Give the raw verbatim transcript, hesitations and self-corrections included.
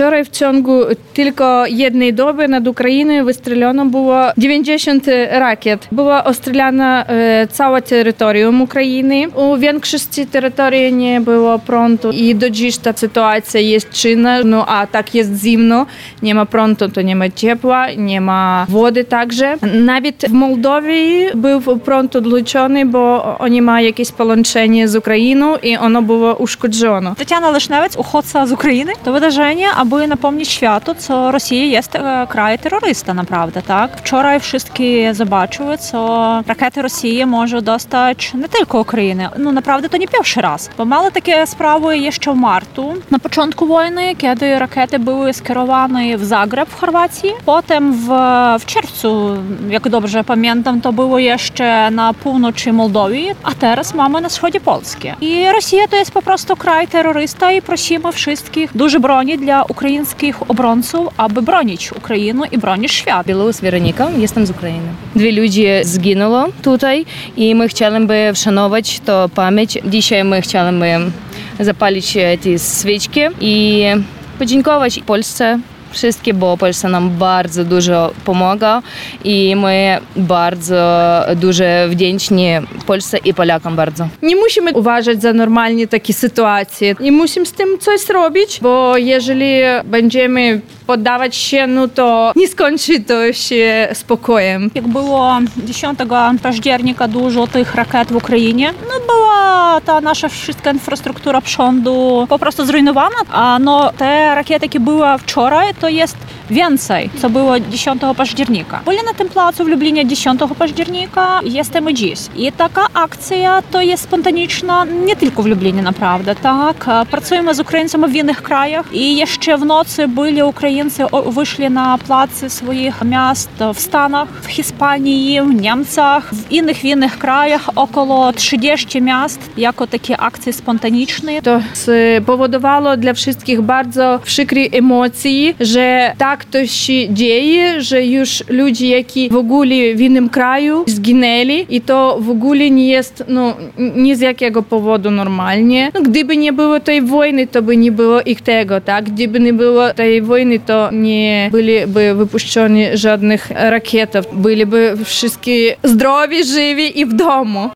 Wczoraj w ciągu tylko jednej doby nad Ukrainą wystrzelono było dziewięćdziesiąt rakiet. Była ostrzelana e, całe terytorium Ukrainy. U większości terytorii nie było prądu i do dziś ta sytuacja jest czynna. No a tak jest zimno, nie ma prądu, to nie ma ciepła, nie ma wody także. Nawet w Mołdowii był prąd odłączony, bo oni mają jakieś połączenie z Ukrainą i ono było uszkodzone. Tetiana Лишневець, uchodźca z Ukrainy. To wydarzenie, aby napomnieć światu, co Rosja jest e, kraj terrorysta naprawdę, tak? Wczoraj wszystkie zobaczyły, co rakiety Rosji może dostać nie tylko Ukrainę. No naprawdę to nie pierwszy raz, bo mamy takie sprawy jeszcze w marcu, na początku wojny, kiedy rakiety były skierowane w Zagreb w Chorwacji. Potem w, w czerwcu, jak dobrze pamiętam, to było jeszcze na północy Mołdowii, a teraz mamy na wschodzie Polski. I Rosja to jest po prostu kraj terrorysta i prosimy wszystkich dużo broni dla ukraińskich obrońców, aby bronić Ukrainę i bronić świat. Білоус Weronika, jestem z Ukrainy. Dwie ludzie zginęło tutaj i my chcielibyśmy wszanować to pamięć. Dzisiaj my chcielibyśmy zapalić te świeczki i podziękować Polsce. Wszystkie, bo Polska nam bardzo dużo pomaga i my bardzo dużo wdzięczni Polsce i Polakom bardzo. Nie musimy uważać za normalnie takie sytuacje i musimy z tym coś robić, bo jeżeli będziemy poddawać się, no to nie skończy to się spokojem. Jak było dziesiątego października dużo tych rakiet w Ukrainie, no była ta nasza wszystka infrastruktura prądu po prostu zrujnowana, a no te rakiety, jakie były wczoraj, to jest więcej, co było dziesiątego października. Byli na tym placu w Lublinie dziesiątego października, jesteśmy dziś. I taka akcja to jest spontaniczna nie tylko w Lublinie naprawdę, tak? Pracujemy z Ukraińcami w innych krajach i jeszcze w nocy byli Ukraińcy, wyszli na placy swoich miast w Stanach, w Hiszpanii, w Niemcach, w innych, w innych krajach, około trzydziestu miast, jako takie akcje spontaniczne. To spowodowało dla wszystkich bardzo przykre emocje, że tak to się dzieje, że już ludzie, які w ogóle w innym kraju zginęli i to w ogóle nie jest, no, nie z jakiego powodu normalnie. No, gdyby nie było tej wojny, to by nie było ich tego, tak? Gdyby nie było tej wojny, to nie byliby wypuszczone żadnych rakietów. Byliby wszyscy zdrowi, żywi i w domu.